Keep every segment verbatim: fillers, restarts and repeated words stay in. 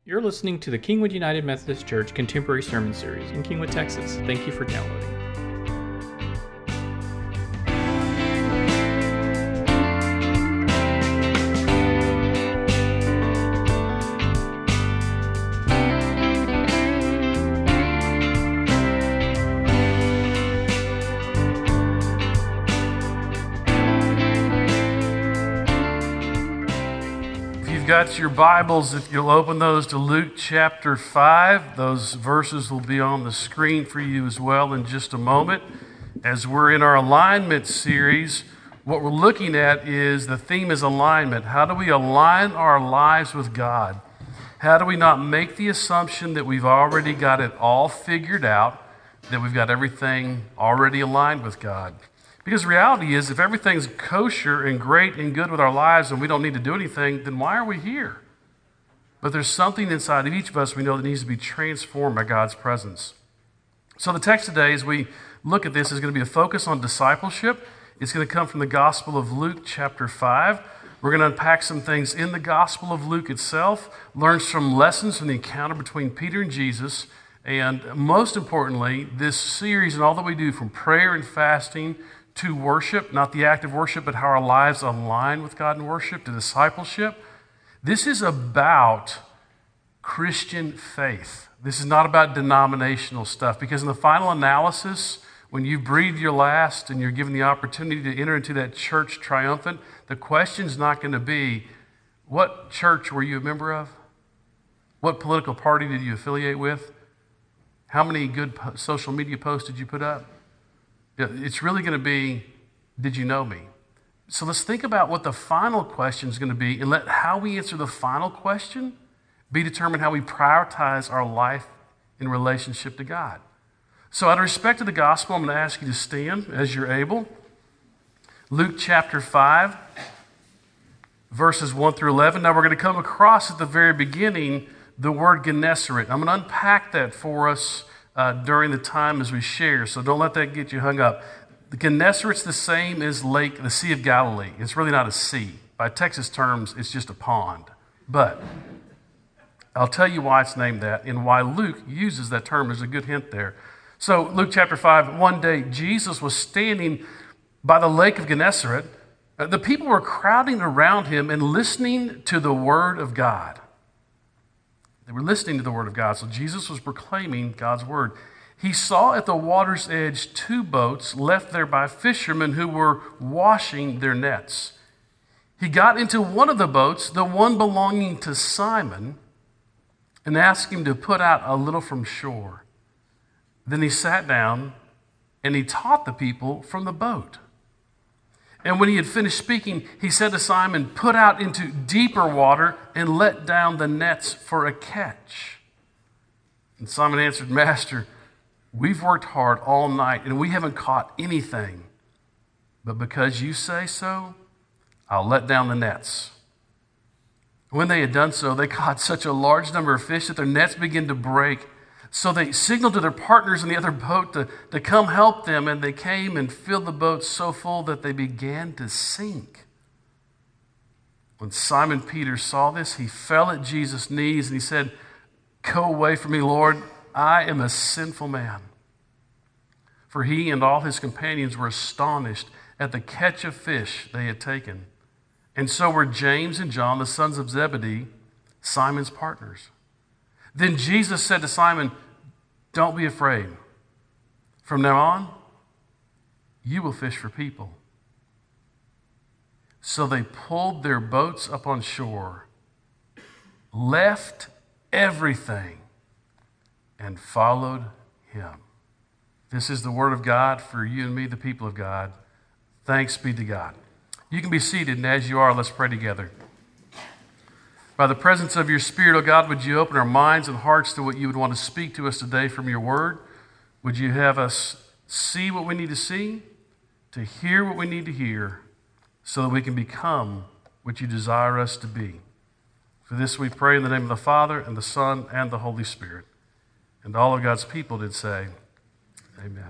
You're listening to the Kingwood United Methodist Church Contemporary Sermon Series in Kingwood, Texas. Thank you for downloading. Got your Bibles, if you'll open those to Luke chapter five. Those verses will be on the screen for you as well in just a moment. As we're in our alignment series, what we're looking at is the theme is alignment. How do we align our lives with God? How do we not make the assumption that we've already got it all figured out, that we've got everything already aligned with God? Because the reality is, if everything's kosher and great and good with our lives and we don't need to do anything, then why are we here? But there's something inside of each of us we know that needs to be transformed by God's presence. So the text today, as we look at this, is going to be a focus on discipleship. It's going to come from the Gospel of Luke chapter five. We're going to unpack some things in the Gospel of Luke itself, learn some lessons from the encounter between Peter and Jesus, and most importantly, this series and all that we do from prayer and fasting to worship, not the act of worship, but how our lives align with God in worship, to discipleship. This is about Christian faith. This is not about denominational stuff, because in the final analysis, when you breathe your last and you're given the opportunity to enter into that church triumphant, the question's not going to be, what church were you a member of? What political party did you affiliate with? How many good po- social media posts did you put up? It's really going to be, did you know me? So let's think about what the final question is going to be, and let how we answer the final question be determined how we prioritize our life in relationship to God. So out of respect to the gospel, I'm going to ask you to stand as you're able. Luke chapter five, verses one through eleven. Now we're going to come across at the very beginning the word Gennesaret. I'm going to unpack that for us Uh, during the time as we share, so don't let that get you hung up. The Gennesaret's the same as Lake, the Sea of Galilee. It's really not a sea. By Texas terms, it's just a pond. But I'll tell you why it's named that and why Luke uses that term. There's a good hint there. So Luke chapter five, one day Jesus was standing by the lake of Gennesaret. Uh, the people were crowding around him and listening to the word of God. They were listening to the word of God, so Jesus was proclaiming God's word. He saw at the water's edge two boats left there by fishermen who were washing their nets. He got into one of the boats, the one belonging to Simon, and asked him to put out a little from shore. Then he sat down and he taught the people from the boat. And when he had finished speaking, he said to Simon, "Put out into deeper water and let down the nets for a catch." And Simon answered, "Master, we've worked hard all night and we haven't caught anything. But because you say so, I'll let down the nets." When they had done so, they caught such a large number of fish that their nets began to break. So they signaled to their partners in the other boat to, to come help them, and they came and filled the boat so full that they began to sink. When Simon Peter saw this, he fell at Jesus' knees and he said, "Go away from me, Lord, I am a sinful man." For he and all his companions were astonished at the catch of fish they had taken. And so were James and John, the sons of Zebedee, Simon's partners. Then Jesus said to Simon, "Don't be afraid. From now on, you will fish for people." So they pulled their boats up on shore, left everything, and followed him. This is the word of God for you and me, the people of God. Thanks be to God. You can be seated, and as you are, let's pray together. By the presence of your Spirit, oh God, would you open our minds and hearts to what you would want to speak to us today from your word? Would you have us see what we need to see, to hear what we need to hear, so that we can become what you desire us to be? For this we pray in the name of the Father, and the Son, and the Holy Spirit. And all of God's people did say, amen.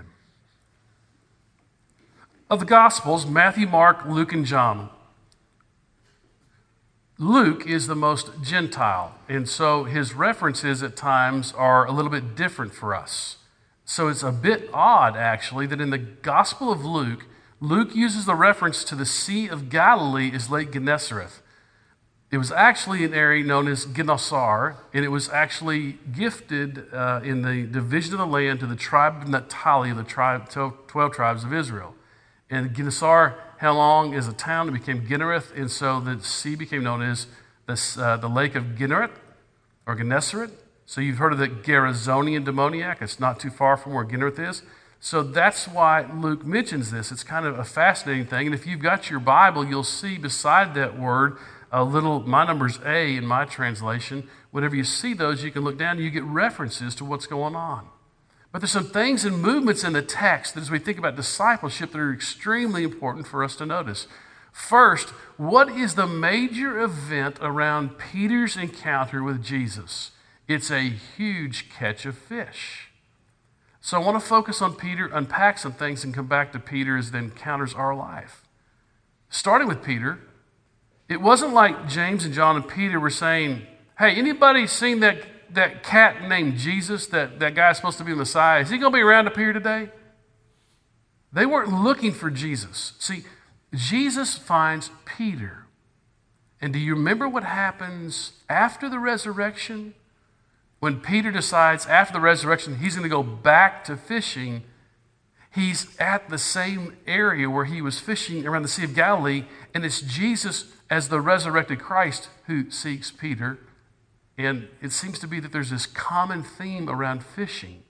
Of the Gospels, Matthew, Mark, Luke, and John Luke is the most Gentile, and so his references at times are a little bit different for us. So it's a bit odd, actually, that in the Gospel of Luke, Luke uses the reference to the Sea of Galilee as Lake Gennesareth. It was actually an area known as Gennesar, and it was actually gifted uh, in the division of the land to the tribe of Naphtali, of the tribe, twelve tribes of Israel. And Gennesar, how long as a town, it became Gennereth, and so the sea became known as the, uh, the Lake of Gennesaret, or Gennesaret. So you've heard of the Gerizonian demoniac. It's not too far from where Gennereth is. So that's why Luke mentions this. It's kind of a fascinating thing. And if you've got your Bible, you'll see beside that word a little, my number's A in my translation. Whenever you see those, you can look down and you get references to what's going on. But there's some things and movements in the text that as we think about discipleship that are extremely important for us to notice. First, what is the major event around Peter's encounter with Jesus? It's a huge catch of fish. So I want to focus on Peter, unpack some things, and come back to Peter as it encounters our life. Starting with Peter, it wasn't like James and John and Peter were saying, hey, anybody seen that, that cat named Jesus, that, that guy's supposed to be the Messiah? Is he going to be around up here today? They weren't looking for Jesus. See, Jesus finds Peter. And do you remember what happens after the resurrection? When Peter decides after the resurrection he's going to go back to fishing, he's at the same area where he was fishing around the Sea of Galilee, and it's Jesus as the resurrected Christ who seeks Peter. And it seems to be that there's this common theme around fishing.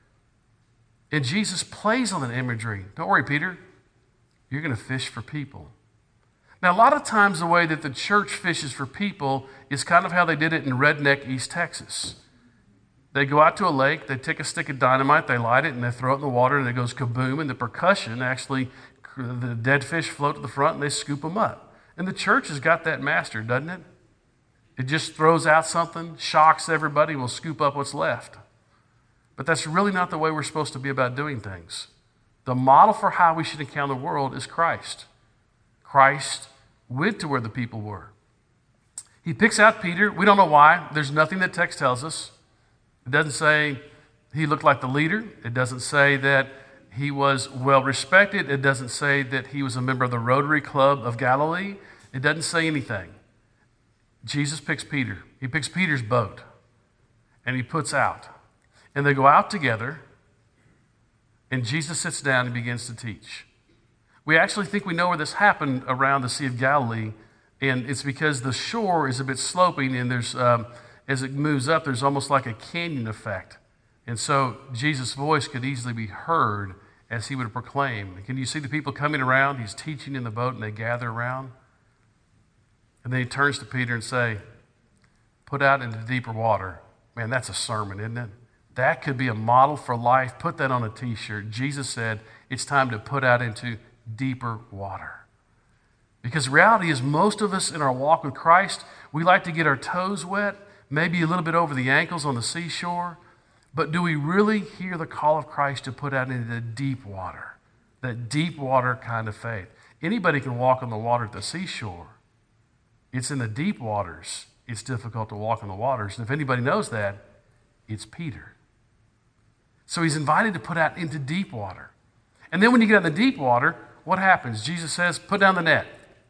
And Jesus plays on that imagery. Don't worry, Peter, you're going to fish for people. Now, a lot of times the way that the church fishes for people is kind of how they did it in redneck East Texas. They go out to a lake, they take a stick of dynamite, they light it, and they throw it in the water, and it goes kaboom, and the percussion actually, the dead fish float to the front, and they scoop them up. And the church has got that mastered, doesn't it? It just throws out something, shocks everybody, and will scoop up what's left. But that's really not the way we're supposed to be about doing things. The model for how we should encounter the world is Christ. Christ went to where the people were. He picks out Peter. We don't know why. There's nothing that text tells us. It doesn't say he looked like the leader. It doesn't say that he was well respected. It doesn't say that he was a member of the Rotary Club of Galilee. It doesn't say anything. Jesus picks Peter. He picks Peter's boat, and he puts out. And they go out together, and Jesus sits down and begins to teach. We actually think we know where this happened around the Sea of Galilee, and it's because the shore is a bit sloping, and there's... Um, as it moves up, there's almost like a canyon effect. And so Jesus' voice could easily be heard as he would proclaim. Can you see the people coming around? He's teaching in the boat, and they gather around. And then he turns to Peter and say, put out into deeper water. Man, that's a sermon, isn't it? That could be a model for life. Put that on a t-shirt. Jesus said, it's time to put out into deeper water. Because the reality is most of us in our walk with Christ, we like to get our toes wet, maybe a little bit over the ankles on the seashore, but do we really hear the call of Christ to put out into the deep water, that deep water kind of faith? Anybody can walk on the water at the seashore. It's in the deep waters it's difficult to walk on the waters. And if anybody knows that, it's Peter. So he's invited to put out into deep water. And then when you get out in the deep water, what happens? Jesus says, put down the net.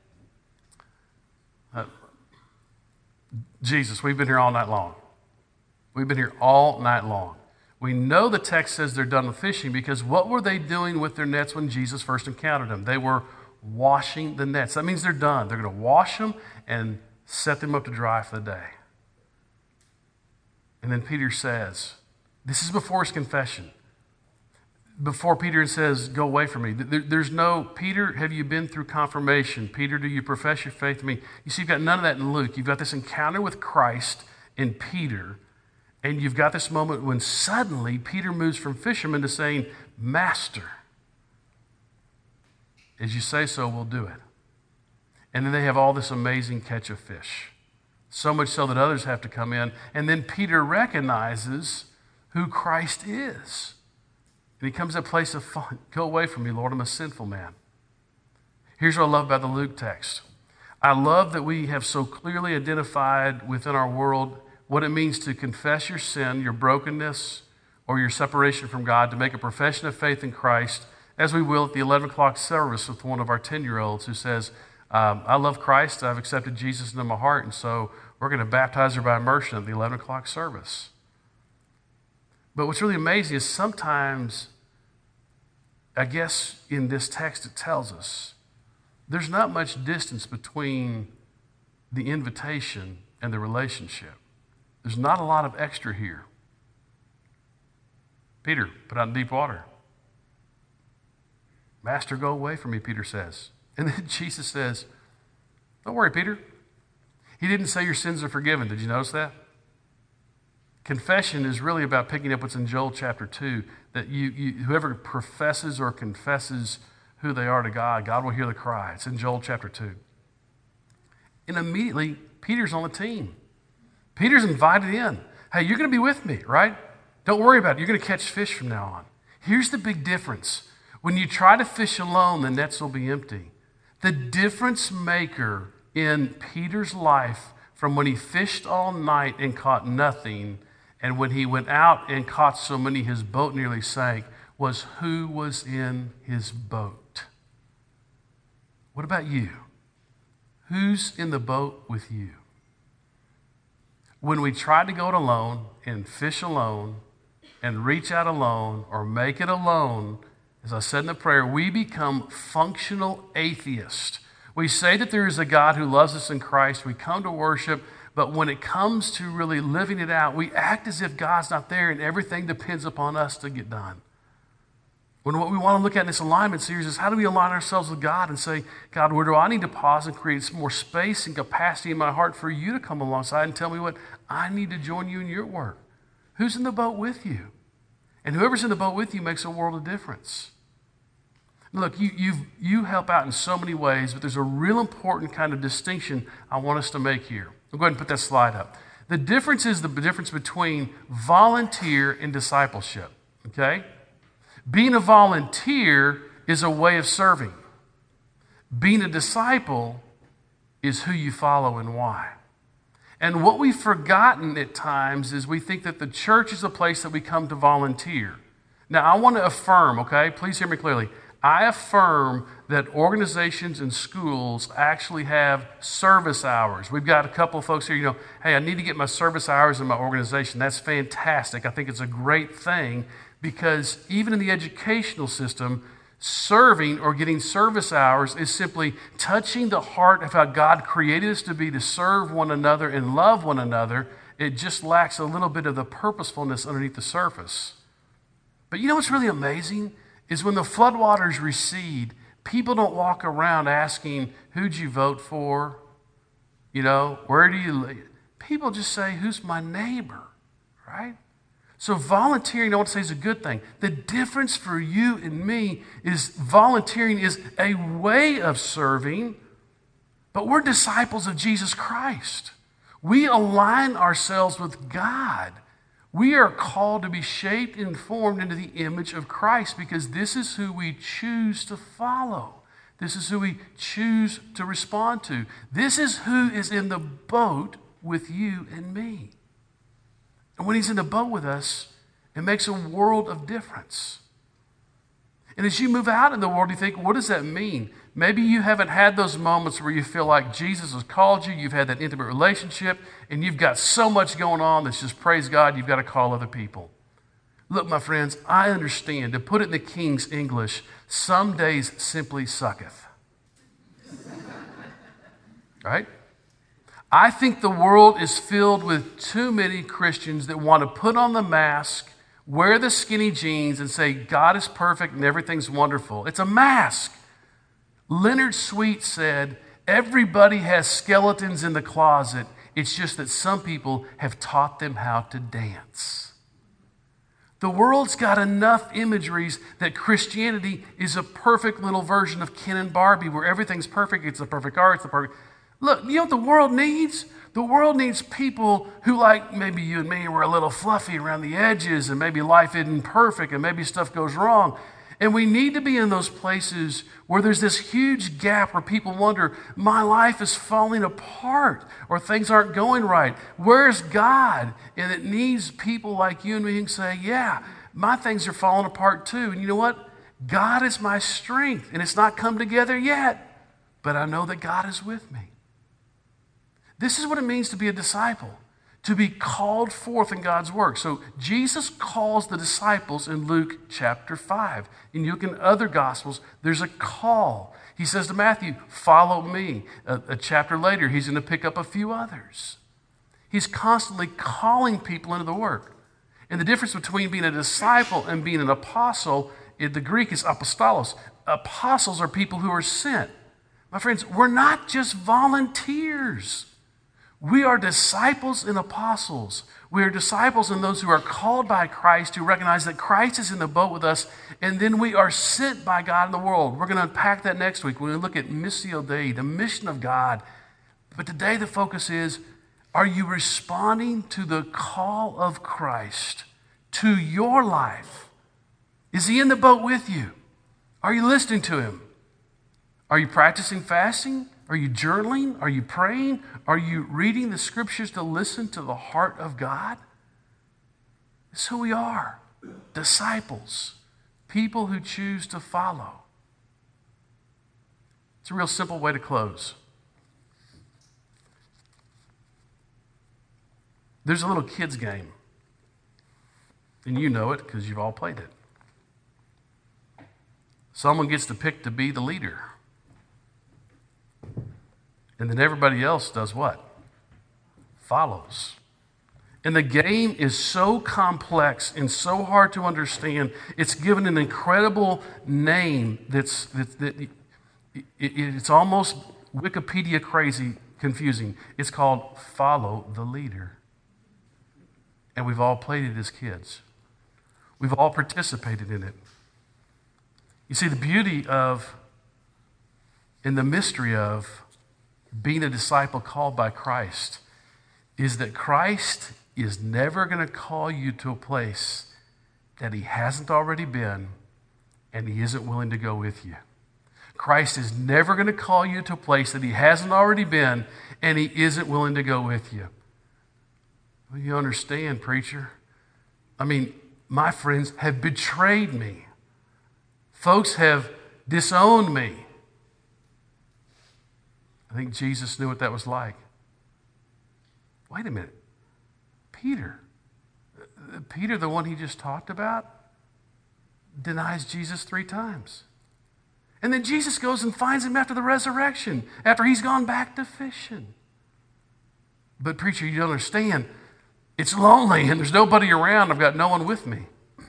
Uh, Jesus, we've been here all night long. We've been here all night long. We know the text says they're done with fishing because what were they doing with their nets when Jesus first encountered them? They were washing the nets. That means they're done. They're going to wash them and set them up to dry for the day. And then Peter says, this is before his confession. Before Peter says, go away from me. There, there's no, Peter, have you been through confirmation? Peter, do you profess your faith in me? You see, you've got none of that in Luke. You've got this encounter with Christ in Peter, and you've got this moment when suddenly Peter moves from fisherman to saying, Master, as you say so, we'll do it. And then they have all this amazing catch of fish. So much so that others have to come in. And then Peter recognizes who Christ is. And he comes to a place of fun. Go away from me, Lord, I'm a sinful man. Here's what I love about the Luke text. I love that we have so clearly identified within our world what it means to confess your sin, your brokenness, or your separation from God, to make a profession of faith in Christ, as we will at the eleven o'clock service with one of our ten-year-olds who says, um, I love Christ, I've accepted Jesus into my heart, and so we're going to baptize her by immersion at the eleven o'clock service. But what's really amazing is sometimes, I guess in this text it tells us, there's not much distance between the invitation and the relationship. There's not a lot of extra here. Peter, put out in deep water. Master, go away from me, Peter says. And then Jesus says, don't worry, Peter. He didn't say your sins are forgiven. Did you notice that? Confession is really about picking up what's in Joel chapter two, that you, you whoever professes or confesses who they are to God, God will hear the cry. It's in Joel chapter two. And immediately, Peter's on the team. Peter's invited in. Hey, you're going to be with me, right? Don't worry about it. You're going to catch fish from now on. Here's the big difference. When you try to fish alone, the nets will be empty. The difference maker in Peter's life from when he fished all night and caught nothing and when he went out and caught so many his boat nearly sank was who was in his boat. What about you? Who's in the boat with you? When we try to go it alone and fish alone and reach out alone or make it alone, as I said in the prayer, we become functional atheists. We say that there is a God who loves us in Christ. We come to worship, but when it comes to really living it out, we act as if God's not there and everything depends upon us to get done. When what we want to look at in this alignment series is how do we align ourselves with God and say, God, where do I need to pause and create some more space and capacity in my heart for you to come alongside and tell me what I need to join you in your work? Who's in the boat with you? And whoever's in the boat with you makes a world of difference. Look, you you've, you help out in so many ways, but there's a real important kind of distinction I want us to make here. I'll go ahead and put that slide up. The difference is the difference between volunteer and discipleship, okay? Being a volunteer is a way of serving. Being a disciple is who you follow and why. And what we've forgotten at times is we think that the church is a place that we come to volunteer. Now, I want to affirm, okay? Please hear me clearly. I affirm that organizations and schools actually have service hours. We've got a couple of folks here, you know, hey, I need to get my service hours in my organization. That's fantastic. I think it's a great thing because even in the educational system, serving or getting service hours is simply touching the heart of how God created us to be to serve one another and love one another. It just lacks a little bit of the purposefulness underneath the surface. But you know what's really amazing? Is when the floodwaters recede, people don't walk around asking, who'd you vote for? You know, where do you live? People just say, who's my neighbor, right? So volunteering, I want to say, is a good thing. The difference for you and me is volunteering is a way of serving, but we're disciples of Jesus Christ. We align ourselves with God. We are called to be shaped and formed into the image of Christ because this is who we choose to follow. This is who we choose to respond to. This is who is in the boat with you and me. And when he's in the boat with us, it makes a world of difference. And as you move out in the world, you think, what does that mean? Maybe you haven't had those moments where you feel like Jesus has called you, you've had that intimate relationship, and you've got so much going on that's just, praise God, you've got to call other people. Look, my friends, I understand. To put it in the King's English, some days simply sucketh. Right? I think the world is filled with too many Christians that want to put on the mask, wear the skinny jeans, and say, God is perfect and everything's wonderful. It's a mask. Leonard Sweet said, everybody has skeletons in the closet. It's just that some people have taught them how to dance. The world's got enough imageries that Christianity is a perfect little version of Ken and Barbie where everything's perfect. It's the perfect art. It's the perfect. Look, you know what the world needs? The world needs people who, like maybe you and me, were a little fluffy around the edges and maybe life isn't perfect and maybe stuff goes wrong. And we need to be in those places where there's this huge gap where people wonder, my life is falling apart or things aren't going right. Where's God? And it needs people like you and me who can say, yeah, my things are falling apart too. And you know what? God is my strength, and it's not come together yet, but I know that God is with me. This is what it means to be a disciple, to be called forth in God's work. So Jesus calls the disciples in Luke chapter five. In Luke and other Gospels, there's a call. He says to Matthew, follow me. A, a chapter later, he's going to pick up a few others. He's constantly calling people into the work. And the difference between being a disciple and being an apostle, in the Greek is apostolos. Apostles are people who are sent. My friends, we're not just volunteers. We are disciples and apostles. We are disciples and those who are called by Christ, who recognize that Christ is in the boat with us, and then we are sent by God in the world. We're going to unpack that next week when we look at Missio Dei, the mission of God. But today the focus is, are you responding to the call of Christ to your life? Is he in the boat with you? Are you listening to him? Are you practicing fasting? Are you journaling? Are you praying? Are you reading the scriptures to listen to the heart of God? It's who we are. Disciples. People who choose to follow. It's a real simple way to close. There's a little kids game. And you know it because you've all played it. Someone gets to pick to be the leader. And then everybody else does what? Follows. And the game is so complex and so hard to understand. It's given an incredible name that's, that, that it, it, it's almost Wikipedia crazy confusing. It's called Follow the Leader. And we've all played it as kids. We've all participated in it. You see, the beauty of, and the mystery of, being a disciple called by Christ is that Christ is never going to call you to a place that he hasn't already been and he isn't willing to go with you. Christ is never going to call you to a place that he hasn't already been and he isn't willing to go with you. Well, you understand, preacher? I mean, my friends have betrayed me. Folks have disowned me. I think Jesus knew what that was like. Wait a minute. Peter, Peter, the one he just talked about, denies Jesus three times. And then Jesus goes and finds him after the resurrection, after he's gone back to fishing. But preacher, you don't understand. It's lonely and there's nobody around. I've got no one with me.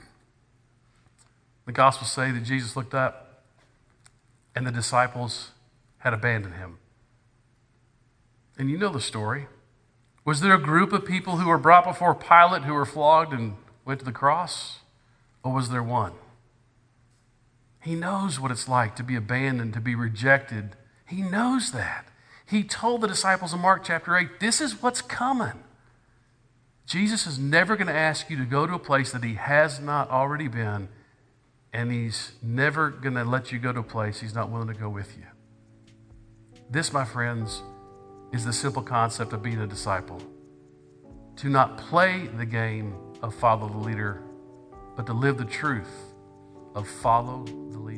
The Gospels say that Jesus looked up and the disciples had abandoned him. And you know the story. Was there a group of people who were brought before Pilate who were flogged and went to the cross? Or was there one? He knows what it's like to be abandoned, to be rejected. He knows that. He told the disciples in Mark chapter eight, this is what's coming. Jesus is never going to ask you to go to a place that he has not already been, and he's never going to let you go to a place he's not willing to go with you. This, my friends, is the simple concept of being a disciple. To not play the game of follow the leader, but to live the truth of follow the leader.